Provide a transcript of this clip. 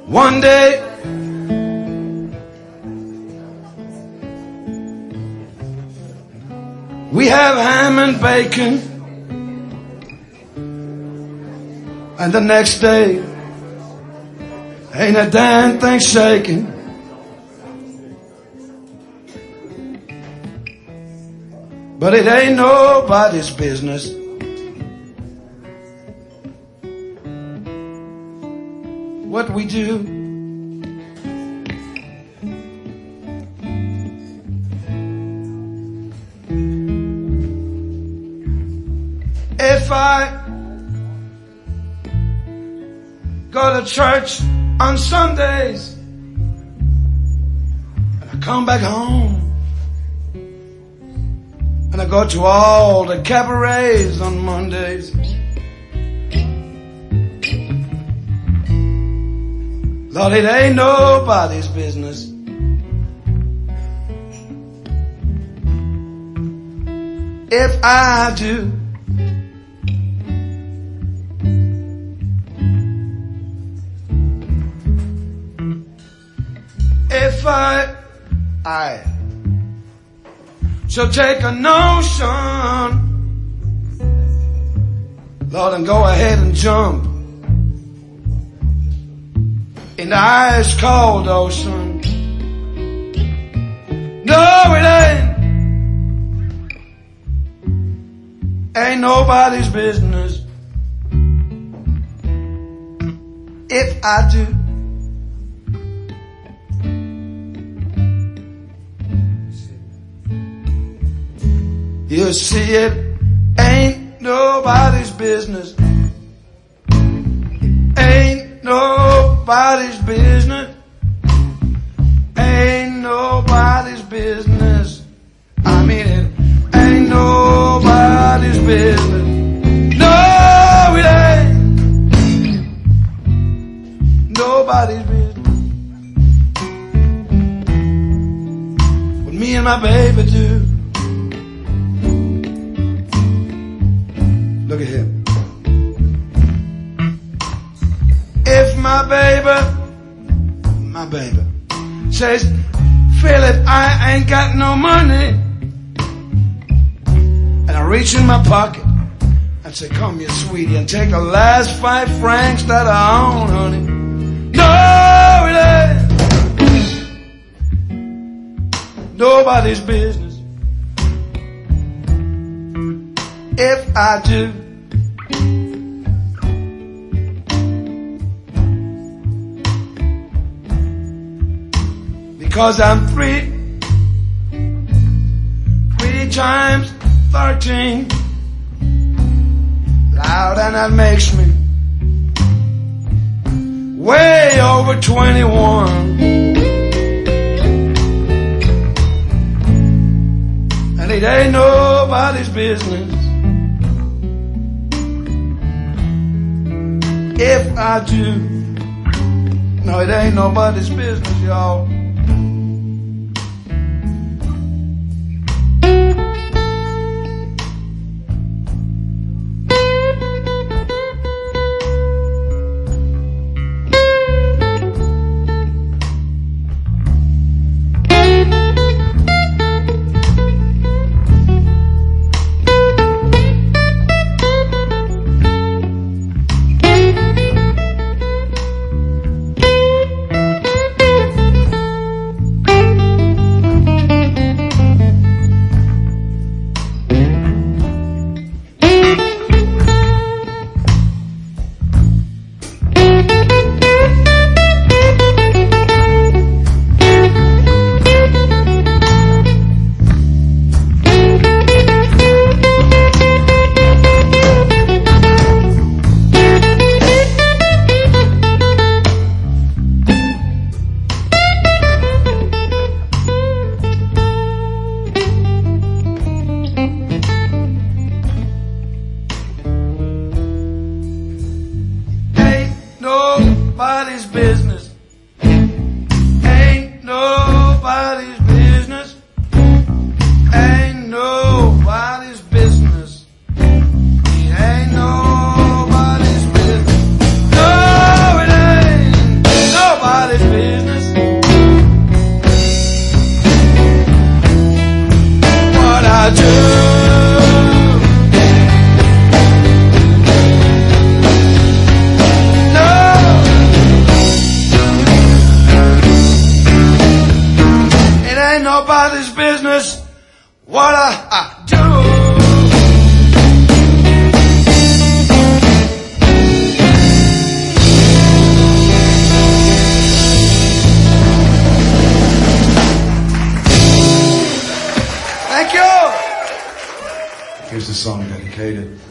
One day, we have ham and bacon, and the next day, ain't a damn thing shaking. But it ain't nobody's business. What we do. If I go to church on Sundays and I come back home and I go to all the cabarets on Mondays, Lord, it ain't nobody's business. If I do. If I shall take a notion, Lord, and go ahead and jump in the ice cold ocean. No, it ain't nobody's business. If I do. You see, it ain't nobody's business. Ain't nobody's business. Ain't nobody's business. I mean it. Ain't nobody's business. No, it ain't nobody's business. What me and my baby do. Look at here. If my baby says, Philip, I ain't got no money, and I reach in my pocket and say, come here, sweetie, and take the last 5 francs that I own, honey. No, it ain't nobody's business. If I do. Because I'm 3 times 13. Loud, and that makes me way over 21. And it ain't nobody's business. If I do. No, it ain't nobody's business, y'all. Nobody's business. Ain't nobody's business. Ain't nobody's business. It ain't nobody's business. No, it ain't ain't nobody's business what I do. Thank you. Here's the song dedicated